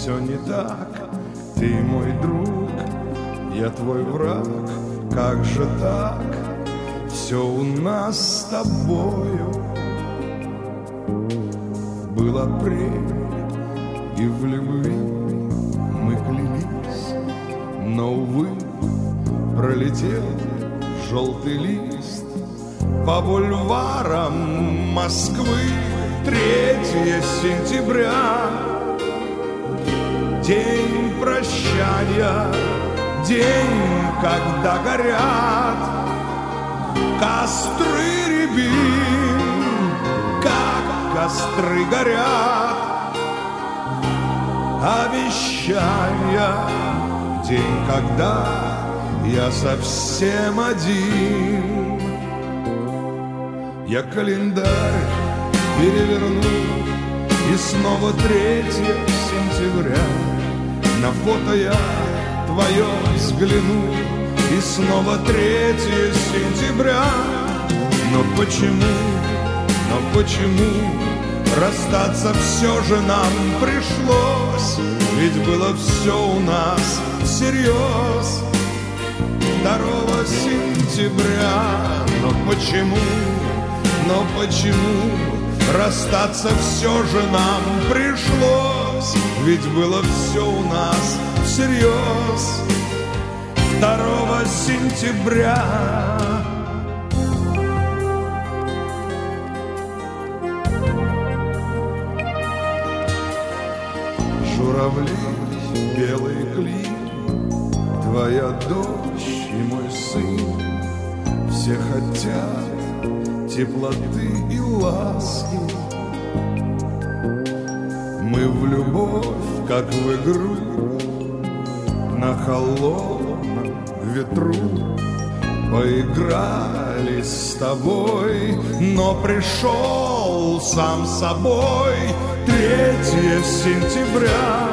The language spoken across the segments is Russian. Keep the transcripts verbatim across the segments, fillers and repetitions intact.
все не так. Ты мой друг, я твой враг. Как же так? Все у нас с тобою. Был апрель, и в любви мы клялись, но, увы, пролетел желтый лист. По бульварам Москвы третье сентября, день прощания, день, когда горят костры рябин, как костры горят. Обещания, день, когда я совсем один. Я календарь переверну, и снова третье сентября. На фото я твое взгляну, и снова третье сентября. Но почему, но почему расстаться все же нам пришлось? Ведь было все у нас всерьез. Второго сентября. Но почему, но почему расстаться все же нам пришлось? Ведь было все у нас всерьез. Второго сентября. Журавли, белый клин, твоя дочь и мой сын. Все хотят теплоты и ласки. Мы в любовь, как в игру, на холодном ветру поиграли с тобой, но пришел сам собой третье сентября.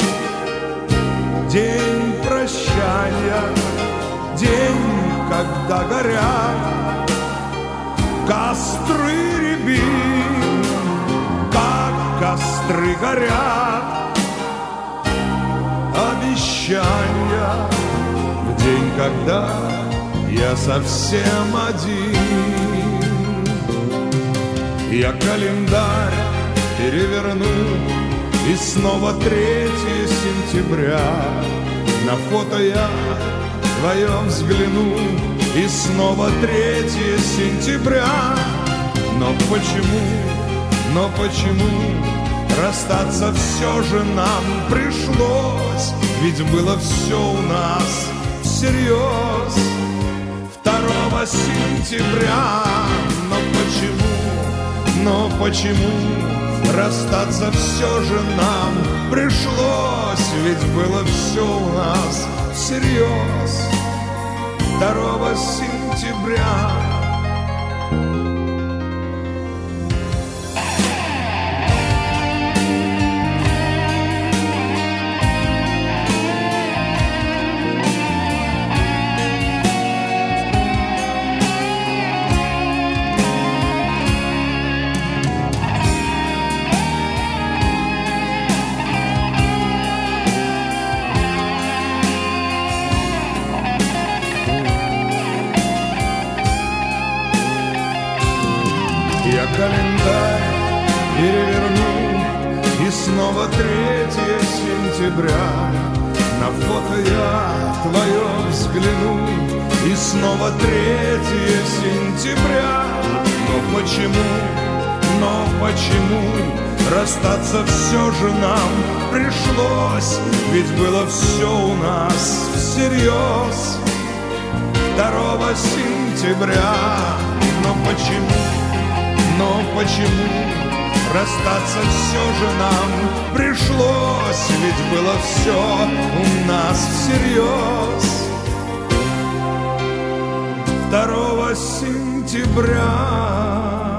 День прощания, день, когда горят костры рябин, как костры горят. Обещания, в день, когда я совсем один. Я календарь переверну, и снова третье сентября. На фото я твое взгляну, и снова третье сентября. Но почему, но почему расстаться все же нам пришлось? Ведь было все у нас всерьез. Второго сентября. Но почему, но почему расстаться все же нам пришлось? Ведь было все у нас всерьез. Второго сентября. Я календарь переверну, и снова третье сентября. На фото я твое взгляну, и снова третье сентября. Но почему, но почему расстаться все же нам пришлось? Ведь было все у нас всерьез. Второго сентября. Но почему, но почему расстаться все же нам пришлось? Ведь было все у нас всерьез. Второго сентября.